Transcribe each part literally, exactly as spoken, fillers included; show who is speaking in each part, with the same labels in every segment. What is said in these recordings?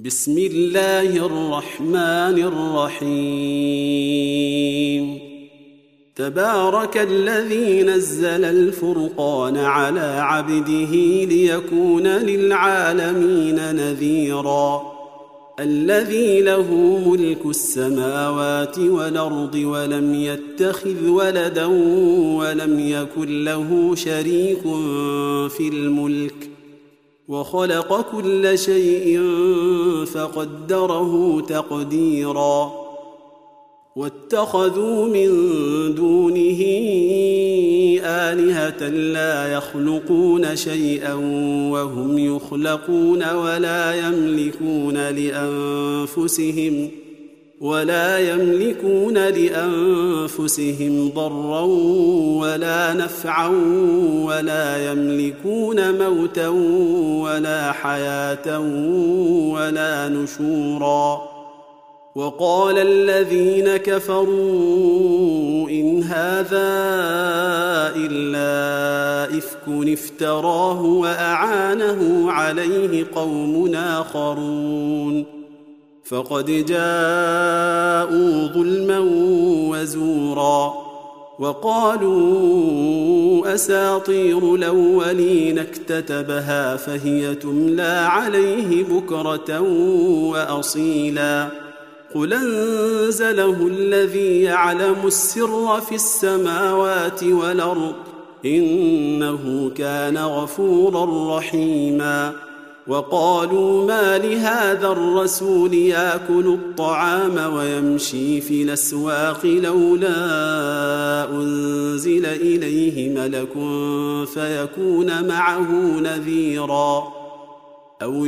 Speaker 1: بسم الله الرحمن الرحيم تبارك الذي نزل الفرقان على عبده ليكون للعالمين نذيرا الذي له ملك السماوات والأرض ولم يتخذ ولدا ولم يكن له شريك في الملك وخلق كل شيء فقدره تقديرا واتخذوا من دونه آلهة لا يخلقون شيئا وهم يخلقون ولا يملكون لأنفسهم ولا يملكون لأنفسهم ضرا ولا نفعا ولا يملكون موتا ولا حياة ولا نشورا وقال الذين كفروا إن هذا إلا إفك افتراه وأعانه عليه قوم آخرون فقد جاءوا ظلما وزورا وقالوا أساطير الأولين اكتتبها فهي تملى عليه بكرة وأصيلا قل أنزله الذي يعلم السر في السماوات والأرض إنه كان غفورا رحيما وقالوا ما لهذا الرسول يأكل الطعام ويمشي في الأسواق لولا أنزل إليه ملك فيكون معه نذيرا أو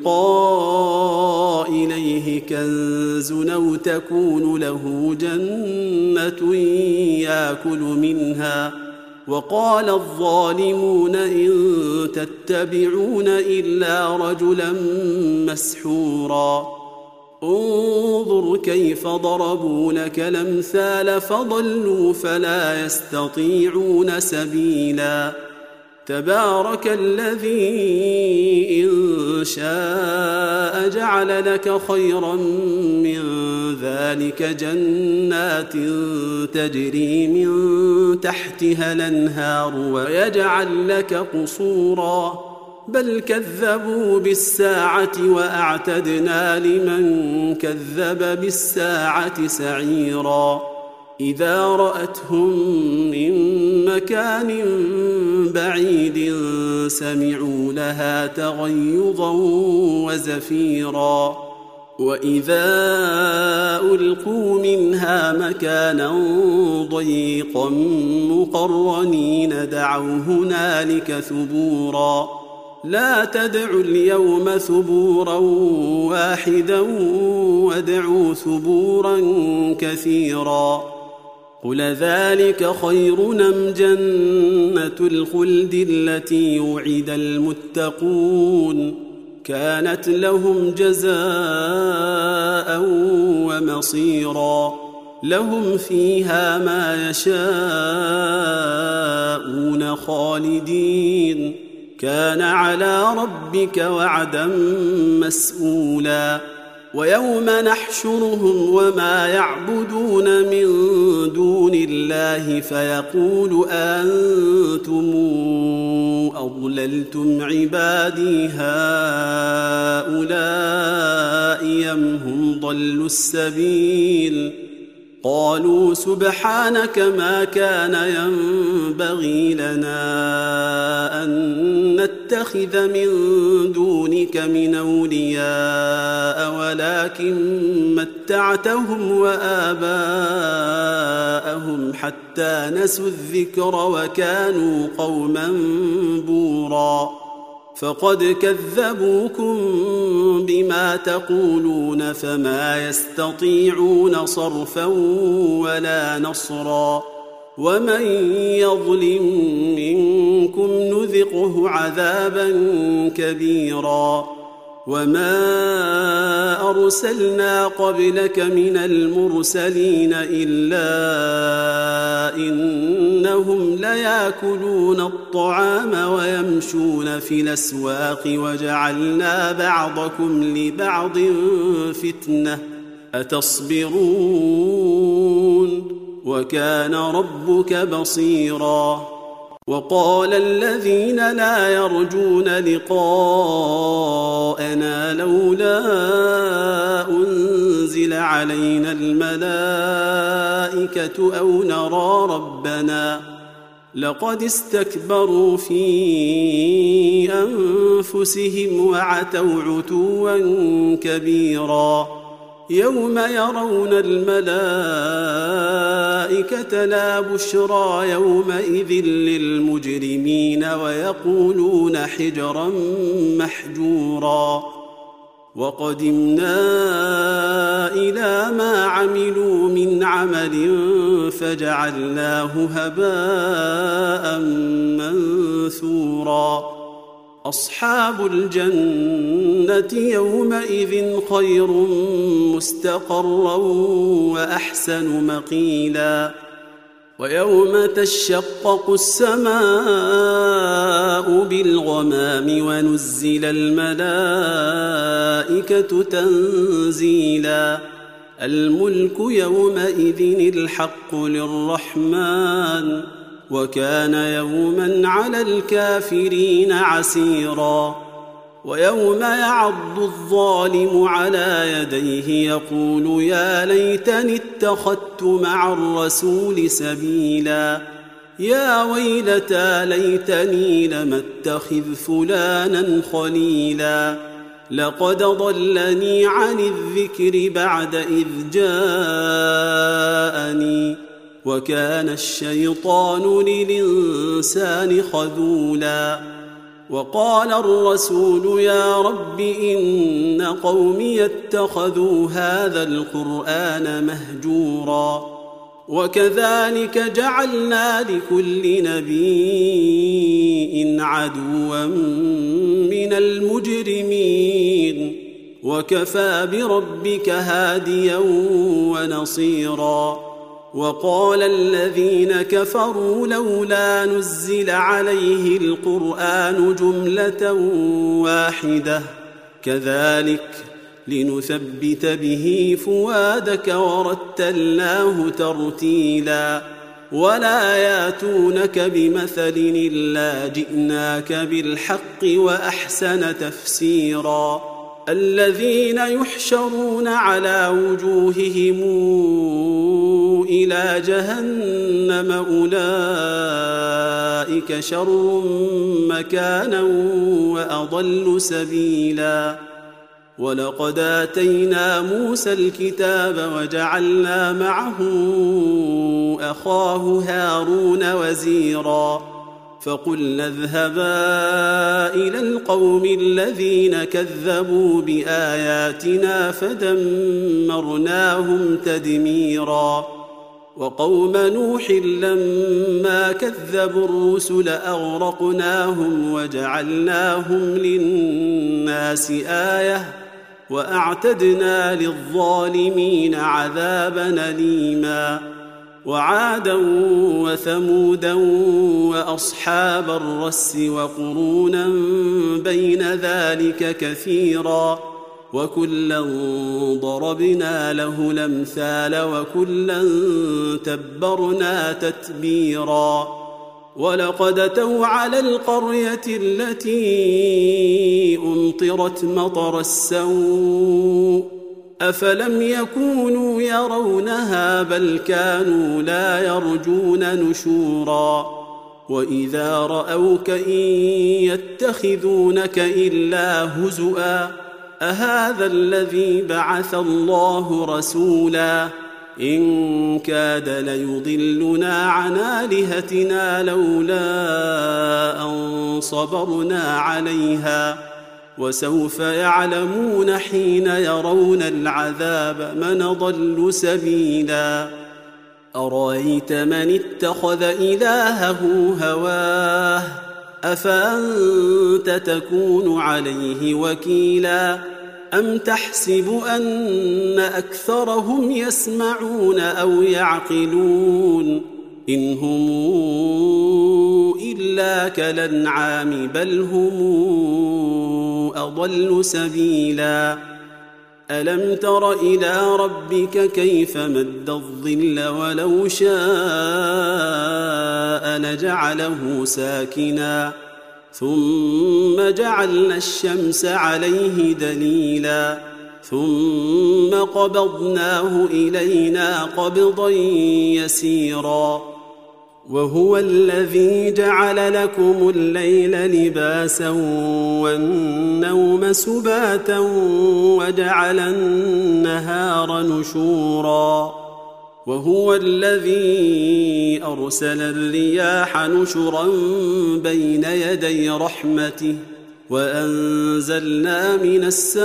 Speaker 1: يلقى إليه كنز أو تكون له جنة يأكل منها وقال الظالمون إن تتبعون إلا رجلا مسحورا انظر كيف ضربوا لك الأمثال فضلوا فلا يستطيعون سبيلا تبارك الذي إن شاء جعل لك خيرا من ذلك جنات تجري من تحتها الأنهار ويجعل لك قصورا بل كذبوا بالساعة وأعتدنا لمن كذب بالساعة سعيرا إذا رأتهم من مكان بعيد سمعوا لها تغيظا وزفيرا وإذا ألقوا منها مكانا ضيقا مقرنين دعوا هنالك ثبورا لا تدعوا اليوم ثبورا واحدا وادعوا ثبورا كثيرا قل ذلك خير أم جنة الخلد التي وعد المتقون كانت لهم جزاء ومصيرا لهم فيها ما يشاءون خالدين كان على ربك وعدا مسؤولا ويوم نحشرهم وما يعبدون من دون الله فيقول أنتم أضللتم عبادي هؤلاء أم هم ضلوا السبيل قالوا سبحانك ما كان ينبغي لنا أن نتخذ من دونك من أولياء ولكن متعتهم وآباءهم حتى نسوا الذكر وكانوا قوما بورا فقد كذبوكم بما تقولون فما يستطيعون صرفا ولا نصرا ومن يظلم منكم نذقه عذابا كبيرا وما أرسلنا قبلك من المرسلين إلا إنهم ليأكلون الطعام ويمشون في الأسواق وجعلنا بعضكم لبعض فتنة أتصبرون وكان ربك بصيرا. وقال الذين لا يرجون لقاءنا لولا أنزل علينا الملائكة أو نرى ربنا لقد استكبروا في أنفسهم وعتوا عتوا كبيرا. يوم يرون الملائكة لا بشرى يومئذ للمجرمين ويقولون حجرا محجورا. وقدمنا إلى ما عملوا من عمل فجعلناه هباء منثورا. أصحاب الجنة يومئذ خير مستقرا وأحسن مقيلا. ويوم تشقق السماء بالغمام ونزل الملائكة تنزيلا. الملك يومئذ الحق للرحمن وكان يوما على الكافرين عسيرا. ويوم يعض الظالم على يديه يقول يا ليتني اتخذت مع الرسول سبيلا. يا ويلتى ليتني لم اتخذ فلانا خليلا. لقد ضلني عن الذكر بعد إذ جاءني وكان الشيطان للإنسان خذولا. وقال الرسول يا رب إن قومي اتخذوا هذا القرآن مهجورا. وكذلك جعلنا لكل نبي عدوا من المجرمين وكفى بربك هاديا ونصيرا. وقال الذين كفروا لولا نزل عليه القرآن جملة واحدة كذلك لنثبت به فؤادك ورتلناه ترتيلا. ولا ياتونك بمثل إلا جئناك بالحق وأحسن تفسيرا. الذين يحشرون على وجوههم إلى جهنم أولئك شر مكانا وأضل سبيلا. ولقد آتينا موسى الكتاب وجعلنا معه أخاه هارون وزيرا. فقلنا اذهبا إلى القوم الذين كذبوا بآياتنا فدمرناهم تدميرا. وقوم نوح لما كذبوا الرسل أغرقناهم وجعلناهم للناس آية وأعتدنا للظالمين عذابا أليما. وعادا وثمودا وأصحاب الرس وقرونا بين ذلك كثيرا. وكلا ضربنا له الأمثال وكلا تبرنا تتبيرا. ولقد أتوا على القرية التي أمطرت مطر السوء أفلم يكونوا يرونها بل كانوا لا يرجون نشورا. وإذا رأوك إن يتخذونك إلا هزؤا أهذا الذي بعث الله رسولا. إن كاد ليضلنا عن آلهتنا لولا أن صبرنا عليها وسوف يعلمون حين يرون العذاب من ضل سبيلا. أرأيت من اتخذ إلهه هواه أفأنت تكون عليه وكيلا. أم تحسب أن أكثرهم يسمعون أو يعقلون إن هم إلا كالأنعام بل هم أضل سبيلا ألم تر إلى ربك كيف مد الظل ولو شاء لجعله ساكنا ثم جعلنا الشمس عليه دليلا ثم قبضناه إلينا قبضا يسيرا وهو الذي جعل لكم الليل لباسا والنوم سباتا وجعل النهار نشورا وهو الذي أرسل الرياح نشرا بين يدي رحمته وأنزلنا من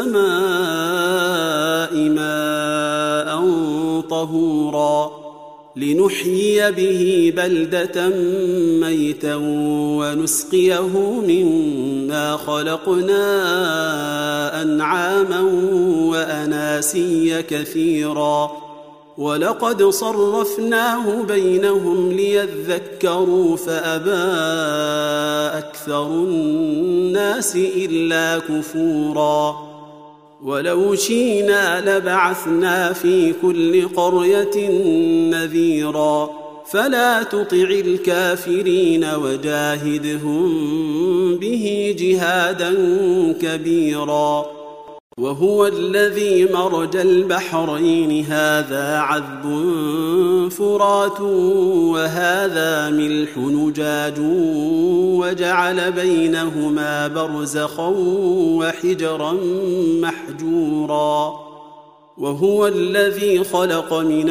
Speaker 1: السماء ماء طهورا لنحيي به بلدة ميتا ونسقيه مما خلقنا أنعاما وأناسيا كثيرا ولقد صرفناه بينهم ليذكروا فأبى أكثر الناس إلا كفورا ولو شئنا لبعثنا في كل قرية نذيرا فلا تطع الكافرين وجاهدهم به جهادا كبيرا وهو الذي مرج البحرين هذا عذب فرات وهذا ملح نجاج وجعل بينهما برزخا وحجرا محجورا وهو الذي خلق من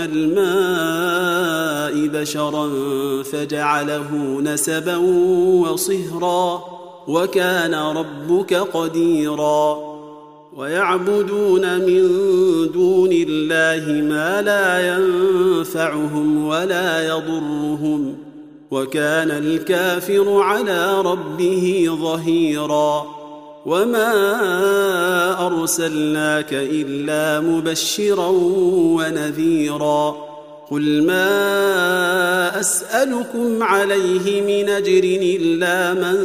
Speaker 1: الماء بشرا فجعله نسبا وصهرا وكان ربك قديرا ويعبدون من دون الله ما لا ينفعهم ولا يضرهم وكان الكافر على ربه ظهيرا وما أرسلناك إلا مبشرا ونذيرا قل ما أسألكم عليه من أجر إلا من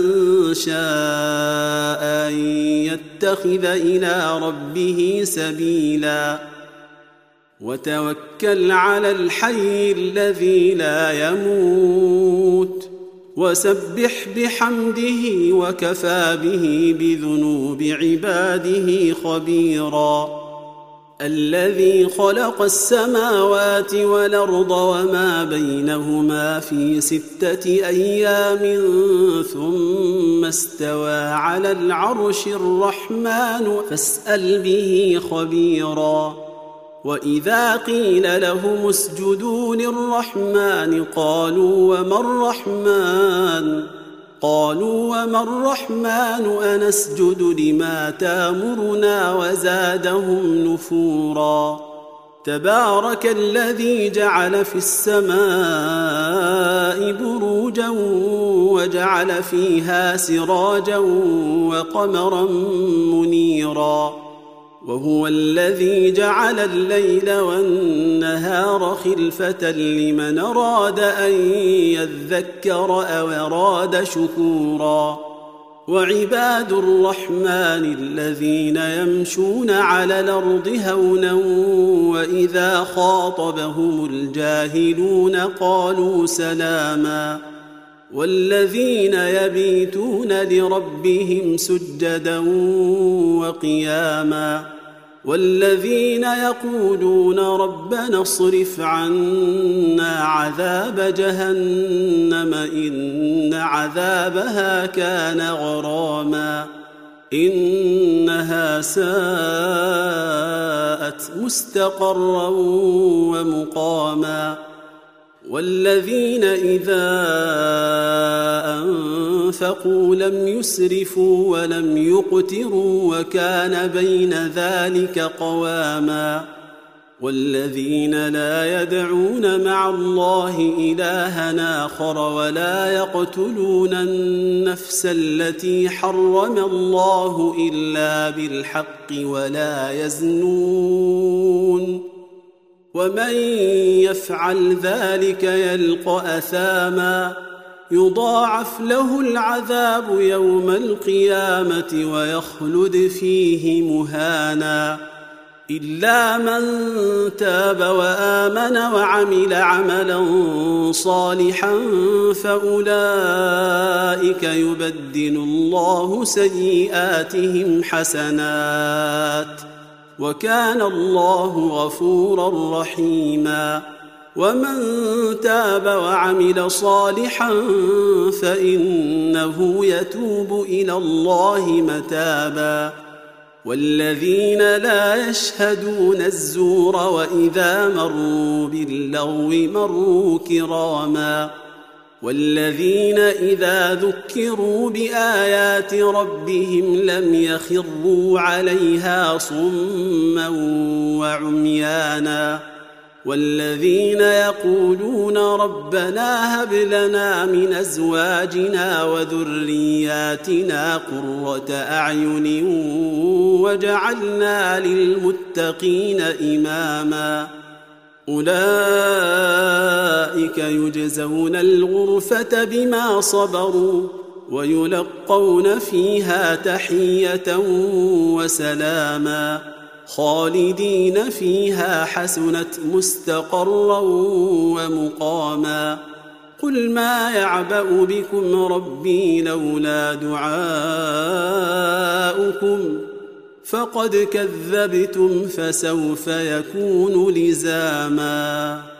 Speaker 1: شاء أن يتخذ إلى ربه سبيلا وتوكل على الحي الذي لا يموت وسبح بحمده وكفى به بذنوب عباده خبيرا الذي خلق السماوات والأرض وما بينهما في ستة أيام ثم استوى على العرش الرحمن فاسأل به خبيرا وإذا قيل لهم اسجدوا للرحمن قالوا وما الرحمن قالوا وما الرحمن أنسجد لما تامرنا وزادهم نفورا تبارك الذي جعل في السماء بروجا وجعل فيها سراجا وقمرا منيرا وهو الذي جعل الليل والنهار خلفة لمن أراد أن يذكر أو أراد شكورا وعباد الرحمن الذين يمشون على الأرض هونا وإذا خاطبهم الجاهلون قالوا سلاما والذين يبيتون لربهم سجدا وقياما والذين يقولون ربنا اصرف عنا عذاب جهنم إن عذابها كان غراما إنها ساءت مستقرا ومقاما والذين إذا أنفقوا لم يسرفوا ولم يقتروا وكان بين ذلك قواما والذين لا يدعون مع الله إلها آخر ولا يقتلون النفس التي حرم الله إلا بالحق ولا يزنون ومن يفعل ذلك يلقى أثاما يضاعف له العذاب يوم القيامة ويخلد فيه مهانا إلا من تاب وآمن وعمل عملا صالحا فأولئك يبدل الله سيئاتهم حسنات وكان الله غفورا رحيما ومن تاب وعمل صالحا فإنه يتوب إلى الله متابا والذين لا يشهدون الزور وإذا مروا باللغو مروا كراما والذين إذا ذكروا بآيات ربهم لم يخروا عليها صما وعميانا والذين يقولون ربنا هب لنا من أزواجنا وذرياتنا قرة أعين وجعلنا للمتقين إماما أولئك يجزون الغرفة بما صبروا ويلقون فيها تحية وسلاما خالدين فيها حسنت مستقرا ومقاما قل ما يعبأ بكم ربي لولا دعاؤكم فقد كذبتم فسوف يكون لزاما.